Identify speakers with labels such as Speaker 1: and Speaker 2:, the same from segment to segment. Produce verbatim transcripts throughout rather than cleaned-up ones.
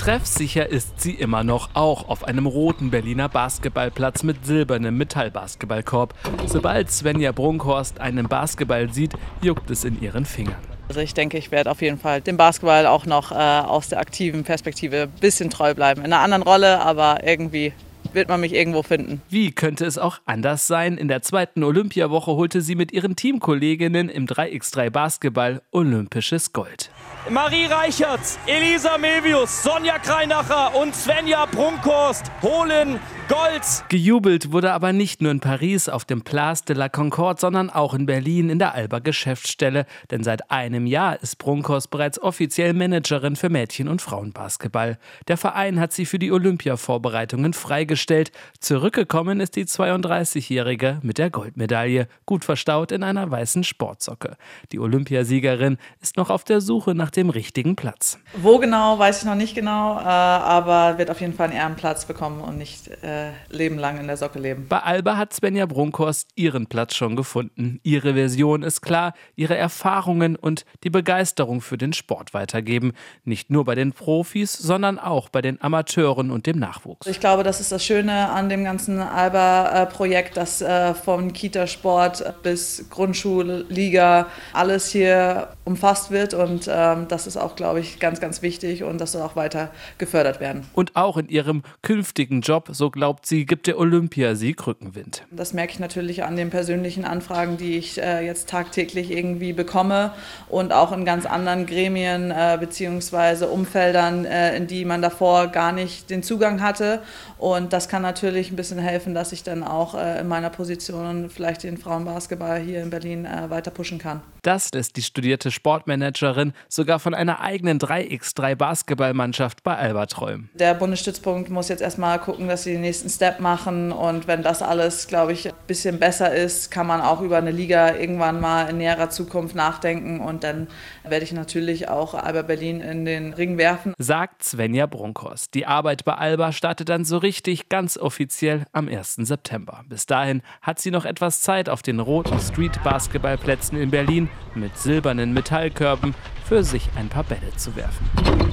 Speaker 1: Treffsicher ist sie immer noch, auch auf einem roten Berliner Basketballplatz mit silbernem Metallbasketballkorb. Sobald Svenja Brunkhorst einen Basketball sieht, juckt es in ihren Fingern.
Speaker 2: Also ich denke, ich werde auf jeden Fall dem Basketball auch noch äh, aus der aktiven Perspektive ein bisschen treu bleiben. In einer anderen Rolle, aber irgendwie wird man mich irgendwo finden.
Speaker 1: Wie könnte es auch anders sein? In der zweiten Olympiawoche holte sie mit ihren Teamkolleginnen im drei gegen drei Basketball olympisches Gold.
Speaker 3: Marie Reichertz, Elisa Milvius, Sonja Kreinacher und Svenja Brunkhorst holen Gold.
Speaker 1: Gejubelt wurde aber nicht nur in Paris auf dem Place de la Concorde, sondern auch in Berlin in der Alba Geschäftsstelle. Denn seit einem Jahr ist Brunkhorst bereits offiziell Managerin für Mädchen- und Frauenbasketball. Der Verein hat sie für die Olympia-Vorbereitungen freigestellt. Zurückgekommen ist die zweiunddreißigjährige mit der Goldmedaille, gut verstaut in einer weißen Sportsocke. Die Olympiasiegerin ist noch auf der Suche nach dem richtigen Platz.
Speaker 2: Wo genau, weiß ich noch nicht genau, äh, aber wird auf jeden Fall einen Ehrenplatz bekommen und nicht äh, Leben lang in der Socke leben.
Speaker 1: Bei Alba hat Svenja Brunkhorst ihren Platz schon gefunden. Ihre Version ist klar, ihre Erfahrungen und die Begeisterung für den Sport weitergeben. Nicht nur bei den Profis, sondern auch bei den Amateuren und dem Nachwuchs.
Speaker 2: Ich glaube, das ist das Schöne an dem ganzen Alba-Projekt, dass äh, vom Kitasport bis Grundschulliga alles hier umfasst wird und ähm, das ist auch, glaube ich, ganz, ganz wichtig und das soll auch weiter gefördert werden.
Speaker 1: Und auch in ihrem künftigen Job, so glaubt sie, gibt der Olympiasieg Rückenwind.
Speaker 2: Das merke ich natürlich an den persönlichen Anfragen, die ich äh, jetzt tagtäglich irgendwie bekomme und auch in ganz anderen Gremien äh, bzw. Umfeldern, äh, in die man davor gar nicht den Zugang hatte. Und das kann natürlich ein bisschen helfen, dass ich dann auch äh, in meiner Position vielleicht den Frauenbasketball hier in Berlin äh, weiter pushen kann.
Speaker 1: Das lässt die studierte Sportmanagerin sogar von einer eigenen drei gegen drei Basketballmannschaft bei Alba träumen.
Speaker 2: Der Bundesstützpunkt muss jetzt erstmal gucken, dass sie den nächsten Step machen und wenn das alles, glaube ich, ein bisschen besser ist, kann man auch über eine Liga irgendwann mal in näherer Zukunft nachdenken und dann werde ich natürlich auch Alba Berlin in den Ring werfen.
Speaker 1: Sagt Svenja Brunkhorst. Die Arbeit bei Alba startet dann so richtig ganz offiziell am ersten September. Bis dahin hat sie noch etwas Zeit auf den roten Street-Basketballplätzen in Berlin mit silbernen Metallkörben für sich ein paar Bälle zu werfen.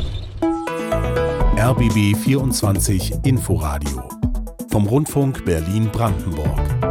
Speaker 4: R B B vierundzwanzig Inforadio vom Rundfunk Berlin-Brandenburg.